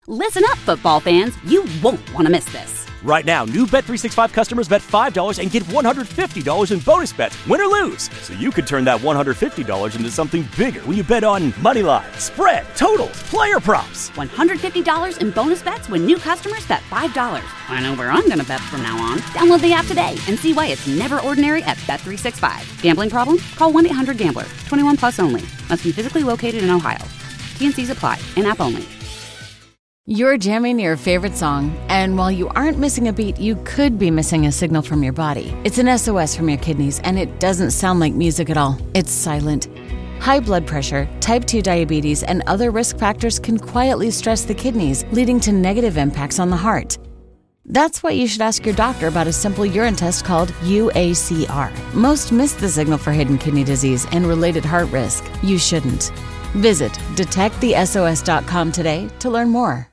Listen up, football fans. You won't want to miss this. Right now, new Bet365 customers bet $5 and get $150 in bonus bets, win or lose. So you could turn that $150 into something bigger when you bet on money line, spread, totals, player props. $150 in bonus bets when new customers bet $5. I know where I'm going to bet from now on. Download the app today and see why it's never ordinary at Bet365. Gambling problem? Call 1-800-GAMBLER. 21 plus only. Must be physically located in Ohio. T&Cs apply. In-app only. You're jamming your favorite song, and while you aren't missing a beat, you could be missing a signal from your body. It's an SOS from your kidneys, and it doesn't sound like music at all. It's silent. High blood pressure, type 2 diabetes, and other risk factors can quietly stress the kidneys, leading to negative impacts on the heart. That's why you should ask your doctor about a simple urine test called UACR. Most miss the signal for hidden kidney disease and related heart risk. You shouldn't. Visit detectthesos.com today to learn more.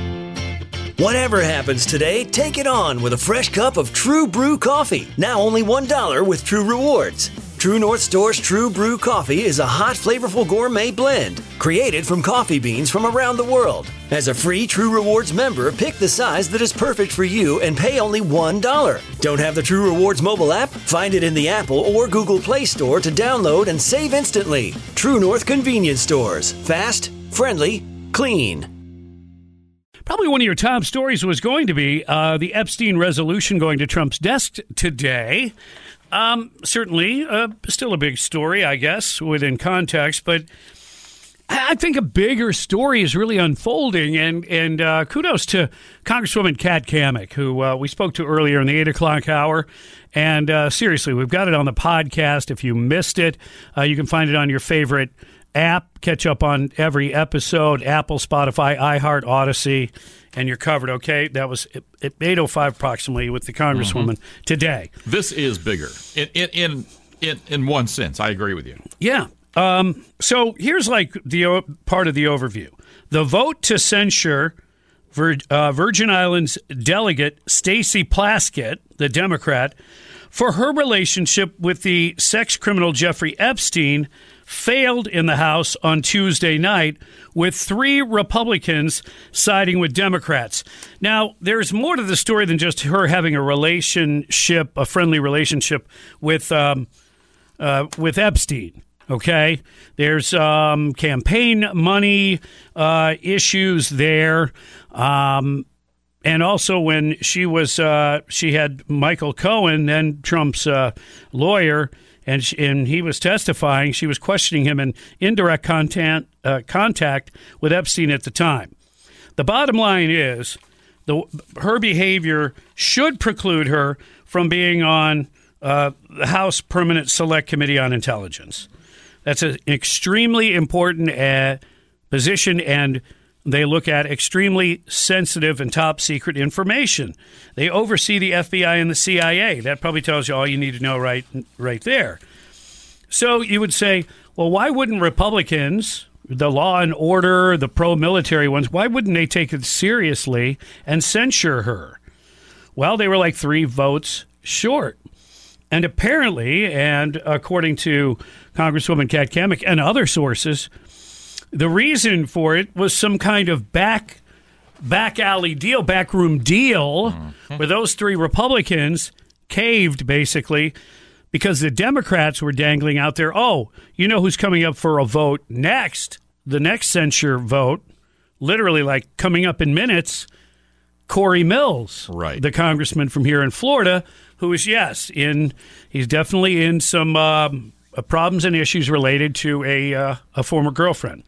Whatever happens today, take it on with a fresh cup of True Brew coffee. Now only $1 with True Rewards. True North Store's True Brew coffee is a hot, flavorful gourmet blend created from coffee beans from around the world. As a free True Rewards member, pick the size that is perfect for you and pay only $1. Don't have the True Rewards mobile app? Find it in the Apple or Google Play Store to download and save instantly. True North convenience stores. Fast, friendly, clean. Probably one of your top stories was going to be the Epstein resolution going to Trump's desk today. Certainly, still a big story, I guess, within context. But I think a bigger story is really unfolding. And kudos to Congresswoman Kat Cammack, who we spoke to earlier in the 8 o'clock hour. And seriously, we've got it on the podcast. If you missed it, you can find it on your favorite app, catch up on every episode, Apple, Spotify, iHeart, Odyssey, and you're covered, okay? That was at 8:05 approximately with the Congresswoman today. This is bigger in one sense. I agree with you. Yeah. So here's like the part of the overview. The vote to censure Virgin Islands delegate Stacey Plaskett, the Democrat, for her relationship with the sex criminal Jeffrey Epstein failed in the House on Tuesday night, with 3 Republicans siding with Democrats. Now, there's more to the story than just her having a relationship, a friendly relationship with Epstein. Okay, there's campaign money issues there, and also when she had Michael Cohen, then Trump's lawyer. And he was testifying. She was questioning him in indirect contact with Epstein at the time. The bottom line is her behavior should preclude her from being on the House Permanent Select Committee on Intelligence. That's an extremely important position, and they look at extremely sensitive and top secret information. They oversee the FBI and the CIA. That probably tells you all you need to know right there. So you would say, well, why wouldn't Republicans, the law and order, the pro-military ones, why wouldn't they take it seriously and censure her? Well, they were like 3 votes short. And apparently, and according to Congresswoman Kat Cammack and other sources, the reason for it was some kind of back alley deal, backroom deal, where those 3 Republicans caved, basically, because the Democrats were dangling out there, oh, you know who's coming up for a vote next, the next censure vote, literally like coming up in minutes, Corey Mills, right, the congressman from here in Florida, who is, he's definitely in some problems and issues related to a former girlfriend.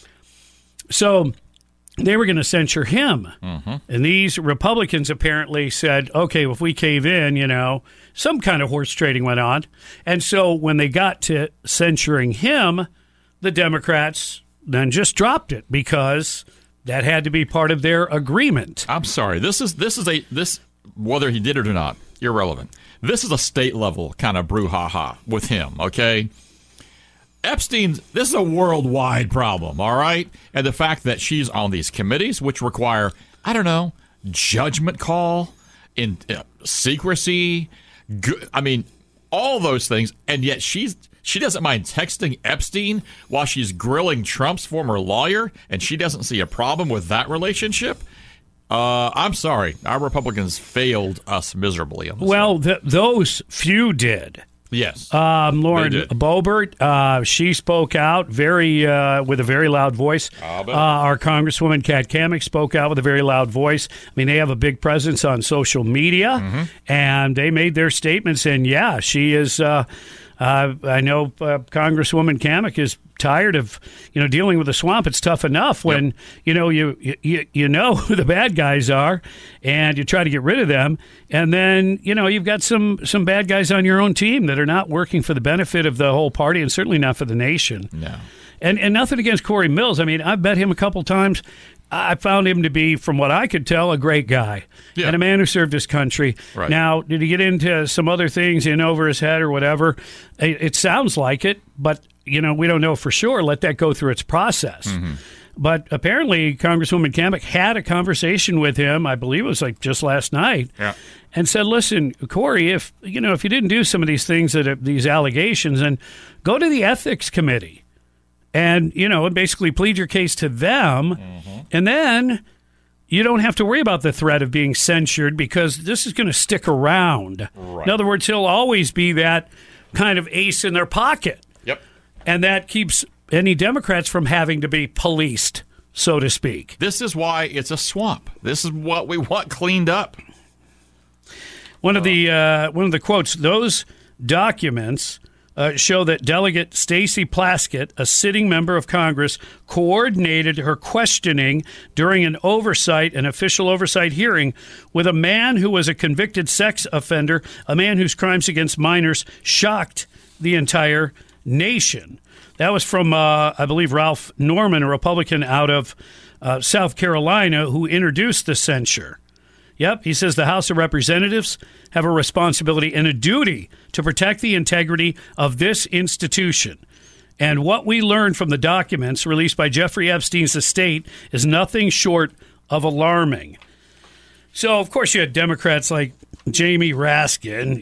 So they were going to censure him. And these Republicans apparently said, okay, if we cave in, some kind of horse trading went on. And so when they got to censuring him, the Democrats then just dropped it because that had to be part of their agreement. I'm sorry. This whether he did it or not, irrelevant. This is a state level kind of brouhaha with him, okay? Epstein's, this is a worldwide problem, all right? And the fact that she's on these committees, which require, judgment call, in secrecy, all those things, and yet she's She doesn't mind texting Epstein while she's grilling Trump's former lawyer, and she doesn't see a problem with that relationship. I'm sorry. Our Republicans failed us miserably on this. Well, those few did. Yes. Lauren Boebert, she spoke out with a very loud voice. Our Congresswoman Kat Cammack spoke out with a very loud voice. I mean, they have a big presence on social media, and they made their statements. And yeah, she is. I know Congresswoman Cammack is tired of dealing with the swamp. It's tough enough when you know who the bad guys are, and you try to get rid of them, and then you've got some bad guys on your own team that are not working for the benefit of the whole party, and certainly not for the nation. No. And nothing against Corey Mills. I mean, I've met him a couple times. I found him to be, from what I could tell, a great guy and a man who served his country. Right. Now, did he get into some other things in over his head or whatever? It sounds like it, but we don't know for sure. Let that go through its process. But apparently, Congresswoman Cammack had a conversation with him. I believe it was like just last night, and said, "Listen, Corey, if you didn't do some of these things these allegations, then go to the ethics committee." And, basically plead your case to them, and then you don't have to worry about the threat of being censured because this is going to stick around. Right. In other words, he'll always be that kind of ace in their pocket. Yep. And that keeps any Democrats from having to be policed, so to speak. This is why it's a swamp. This is what we want cleaned up. One of the quotes, those documents show that Delegate Stacey Plaskett, a sitting member of Congress, coordinated her questioning during an official oversight hearing with a man who was a convicted sex offender, a man whose crimes against minors shocked the entire nation. That was from, I believe, Ralph Norman, a Republican out of South Carolina, who introduced the censure. Yep, he says the House of Representatives have a responsibility and a duty to protect the integrity of this institution. And what we learned from the documents released by Jeffrey Epstein's estate is nothing short of alarming. So, of course, you had Democrats like Jamie Raskin,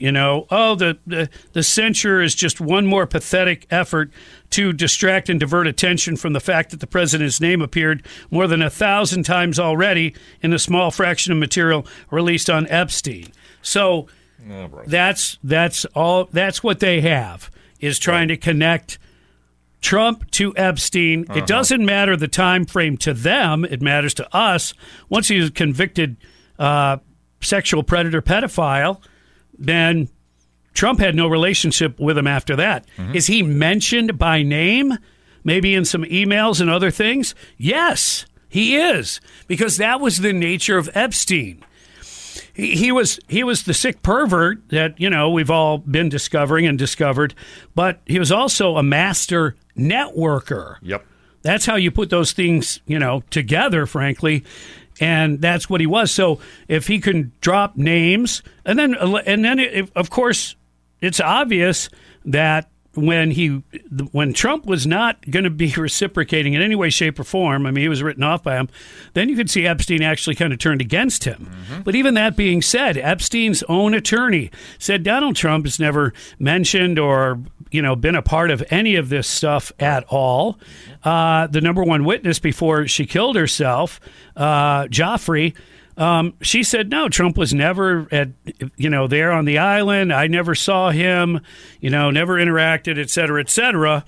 the censure is just one more pathetic effort to distract and divert attention from the fact that the president's name appeared more than 1,000 times already in a small fraction of material released on Epstein. So that's what they have, is trying to connect Trump to Epstein. It doesn't matter the time frame to them. It matters to us. Once he's convicted sexual predator pedophile, then Trump had no relationship with him after that. Is he mentioned by name, maybe in some emails and other things? Yes, he is, because that was the nature of Epstein. He was the sick pervert that, we've all been discovering and discovered, but he was also a master networker. Yep. That's how you put those things, together, frankly. And that's what he was. So if he can drop names, and then of course, it's obvious that when Trump was not going to be reciprocating in any way, shape, or form, I mean, he was written off by him, then you could see Epstein actually kind of turned against him. But even that being said, Epstein's own attorney said Donald Trump has never mentioned or been a part of any of this stuff at all. The number one witness before she killed herself, Joffrey, she said, no, Trump was never there on the island. I never saw him, never interacted, et cetera, et cetera.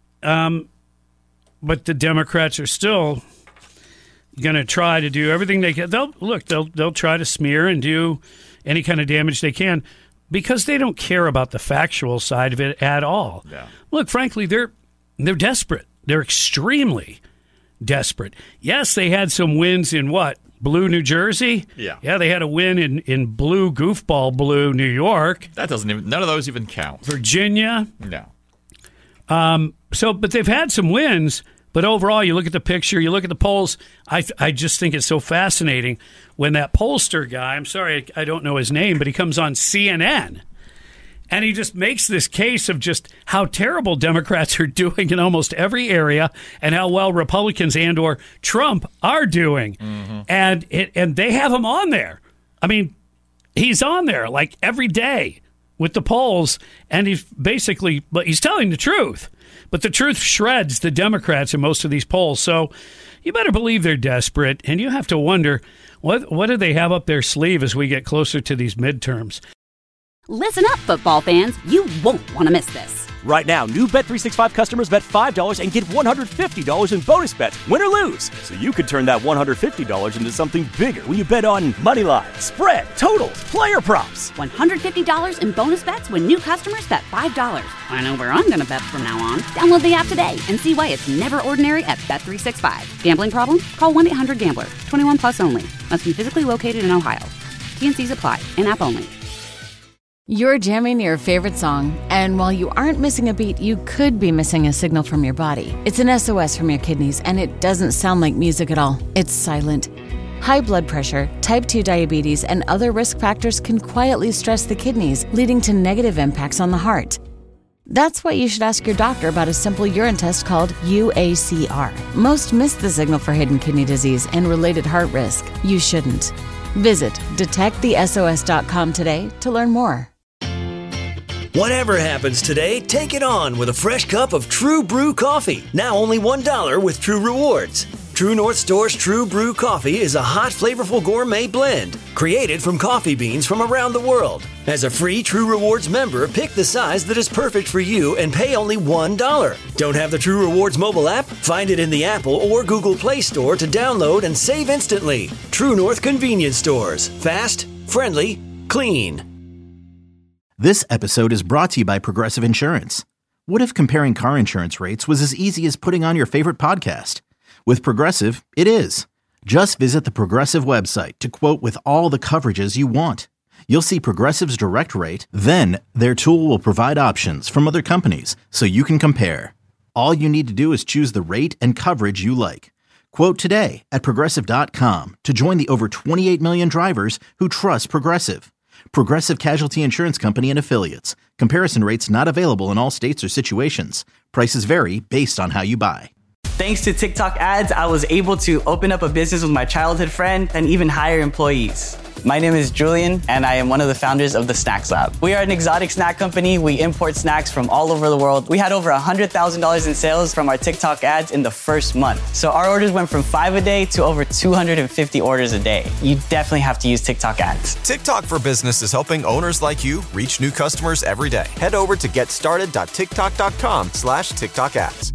But the Democrats are still going to try to do everything they can. They'll try to smear and do any kind of damage they can because they don't care about the factual side of it at all. Yeah. Look, frankly, they're desperate. They're extremely desperate. Yes, they had some wins in Blue, New Jersey? Yeah. Yeah, they had a win in blue, goofball blue, New York. That none of those even count. Virginia? No. But they've had some wins, but overall, you look at the picture, you look at the polls, I just think it's so fascinating when that pollster guy, I'm sorry, I don't know his name, but he comes on CNN, and he just makes this case of just how terrible Democrats are doing in almost every area and how well Republicans and or Trump are doing. And they have him on there. I mean, he's on there like every day with the polls, and he's telling the truth. But the truth shreds the Democrats in most of these polls. So you better believe they're desperate, and you have to wonder, what do they have up their sleeve as we get closer to these midterms? Listen up, football fans. You won't want to miss this. Right now, new Bet365 customers bet $5 and get $150 in bonus bets, win or lose. So you could turn that $150 into something bigger when you bet on money line, spread, totals, player props. $150 in bonus bets when new customers bet $5. I know where I'm going to bet from now on. Download the app today and see why it's never ordinary at Bet365. Gambling problem? Call 1-800-GAMBLER. 21 plus only. Must be physically located in Ohio. T&Cs apply. In-app only. You're jamming your favorite song, and while you aren't missing a beat, you could be missing a signal from your body. It's an SOS from your kidneys, and it doesn't sound like music at all. It's silent. High blood pressure, type 2 diabetes, and other risk factors can quietly stress the kidneys, leading to negative impacts on the heart. That's why you should ask your doctor about a simple urine test called UACR. Most miss the signal for hidden kidney disease and related heart risk. You shouldn't. Visit detectthesos.com today to learn more. Whatever happens today, take it on with a fresh cup of True Brew coffee. Now only $1 with True Rewards. True North Store's True Brew coffee is a hot, flavorful gourmet blend created from coffee beans from around the world. As a free True Rewards member, pick the size that is perfect for you and pay only $1. Don't have the True Rewards mobile app? Find it in the Apple or Google Play Store to download and save instantly. True North Convenience Stores. Fast, friendly, clean. This episode is brought to you by Progressive Insurance. What if comparing car insurance rates was as easy as putting on your favorite podcast? With Progressive, it is. Just visit the Progressive website to quote with all the coverages you want. You'll see Progressive's direct rate, then their tool will provide options from other companies so you can compare. All you need to do is choose the rate and coverage you like. Quote today at Progressive.com to join the over 28 million drivers who trust Progressive. Progressive Casualty Insurance Company and Affiliates. Comparison rates not available in all states or situations. Prices vary based on how you buy. Thanks to TikTok ads, I was able to open up a business with my childhood friend and even hire employees. My name is Julian, and I am one of the founders of the Snacks Lab. We are an exotic snack company. We import snacks from all over the world. We had over $100,000 in sales from our TikTok ads in the first month. So our orders went from 5 a day to over 250 orders a day. You definitely have to use TikTok ads. TikTok for Business is helping owners like you reach new customers every day. Head over to getstarted.tiktok.com/TikTok ads.